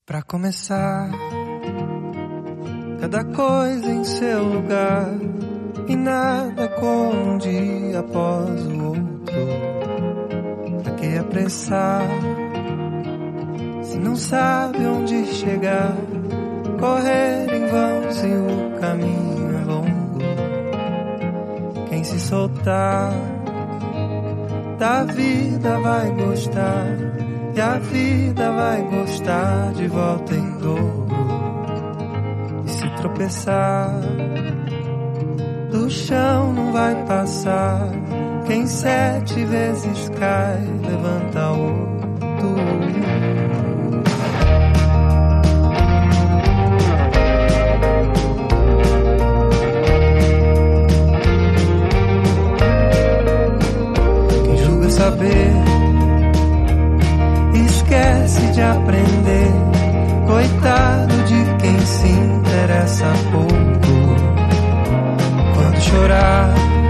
Pra começar, cada coisa em seu lugar, e nada como um dia após o outro. Pra que apressar, se não sabe onde chegar? Correr em vão se o caminho é longo. Quem se soltar da vida vai gostar, e a vida vai gostar de volta em dobro. E se tropeçar, do chão não vai passar. Quem 7 vezes cai, levanta outro. Quem julga saber esquece de aprender. Coitado de quem se interessa pouco. Quando chorar,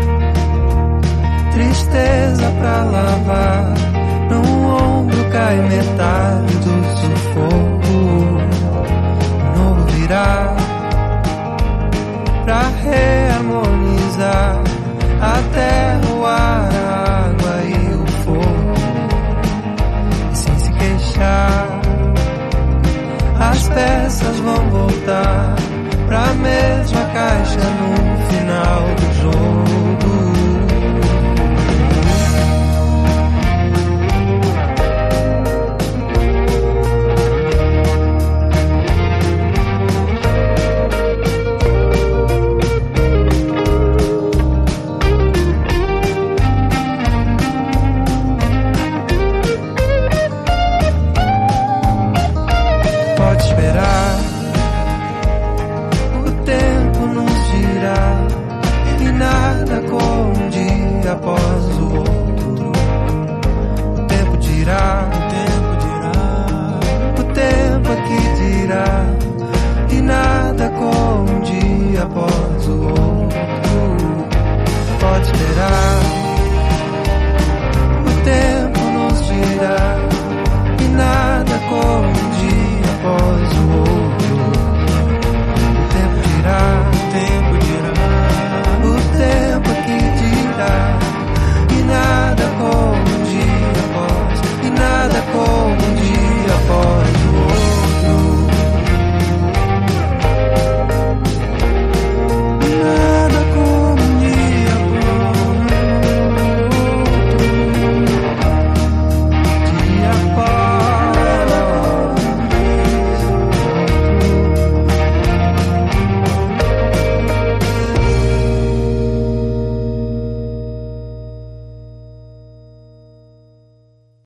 tristeza pra lavar, no ombro cai metade do sufoco. O novo virá pra reharmonizar a terra, o ar, a água e o fogo. As peças vão voltar pra mesma caixa no final do jogo. Pode esperar,